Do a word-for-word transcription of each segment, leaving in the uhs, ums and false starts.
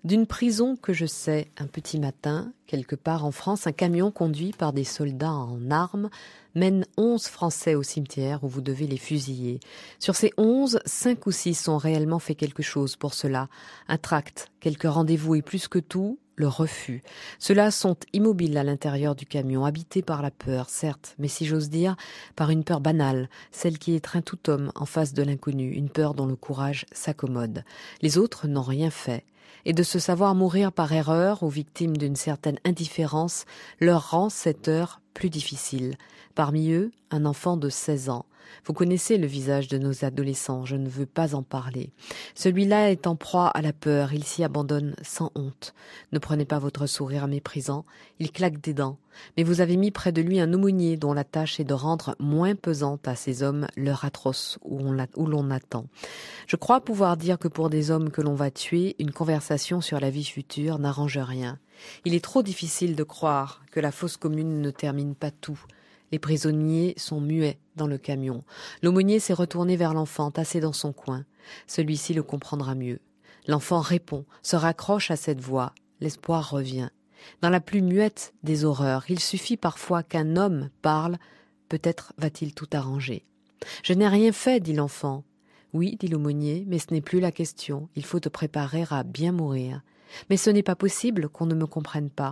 D'une prison que je sais, un petit matin, quelque part en France, un camion conduit par des soldats en armes mène onze Français au cimetière où vous devez les fusiller. Sur ces onze, cinq ou six ont réellement fait quelque chose pour cela. Un tract, quelques rendez-vous et plus que tout, le refus. Ceux-là sont immobiles à l'intérieur du camion, habités par la peur, certes, mais si j'ose dire, par une peur banale, celle qui étreint tout homme en face de l'inconnu, une peur dont le courage s'accommode. Les autres n'ont rien fait. Et de se savoir mourir par erreur ou victime d'une certaine indifférence leur rend cette heure plus difficile. Parmi eux, un enfant de seize ans. Vous connaissez le visage de nos adolescents, je ne veux pas en parler. Celui-là est en proie à la peur, il s'y abandonne sans honte. Ne prenez pas votre sourire méprisant, il claque des dents. Mais vous avez mis près de lui un aumônier dont la tâche est de rendre moins pesante à ces hommes l'heure atroce où, on l'a, où l'on attend. Je crois pouvoir dire que pour des hommes que l'on va tuer, une conversation sur la vie future n'arrange rien. Il est trop difficile de croire que la fosse commune ne termine pas tout. Les prisonniers sont muets dans le camion. L'aumônier s'est retourné vers l'enfant, tassé dans son coin. Celui-ci le comprendra mieux. L'enfant répond, se raccroche à cette voix. L'espoir revient. Dans la plus muette des horreurs, il suffit parfois qu'un homme parle. Peut-être va-t-il tout arranger. « Je n'ai rien fait, dit l'enfant. »« Oui, dit l'aumônier, mais ce n'est plus la question. Il faut te préparer à bien mourir. Mais ce n'est pas possible qu'on ne me comprenne pas.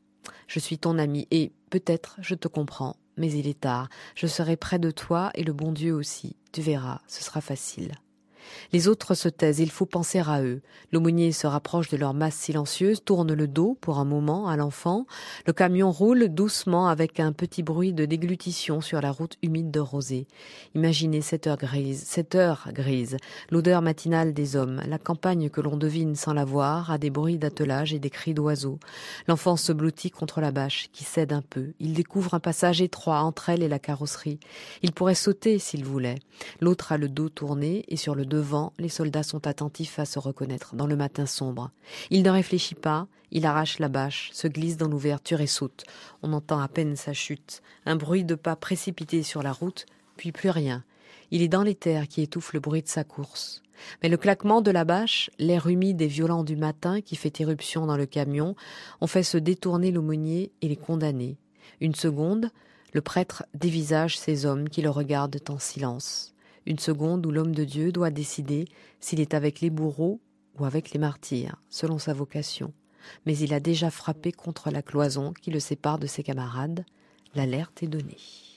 Je suis ton ami et, peut-être, je te comprends. Mais il est tard, je serai près de toi et le bon Dieu aussi. Tu verras, ce sera facile. » Les autres se taisent, il faut penser à eux. L'aumônier se rapproche de leur masse silencieuse, tourne le dos pour un moment à l'enfant. Le camion roule doucement avec un petit bruit de déglutition sur la route humide de rosée. Imaginez cette heure grise, cette heure grise, l'odeur matinale des hommes, la campagne que l'on devine sans la voir, à des bruits d'attelage et des cris d'oiseaux. L'enfant se blottit contre la bâche, qui cède un peu. Il découvre un passage étroit entre elle et la carrosserie. Il pourrait sauter s'il voulait. L'autre a le dos tourné et sur le devant, les soldats sont attentifs à se reconnaître dans le matin sombre. Il ne réfléchit pas, il arrache la bâche, se glisse dans l'ouverture et saute. On entend à peine sa chute. Un bruit de pas précipités sur la route, puis plus rien. Il est dans les terres qui étouffent le bruit de sa course. Mais le claquement de la bâche, l'air humide et violent du matin qui fait éruption dans le camion, ont fait se détourner l'aumônier et les condamnés. Une seconde, le prêtre dévisage ces hommes qui le regardent en silence. Une seconde où l'homme de Dieu doit décider s'il est avec les bourreaux ou avec les martyrs, selon sa vocation. Mais il a déjà frappé contre la cloison qui le sépare de ses camarades. L'alerte est donnée.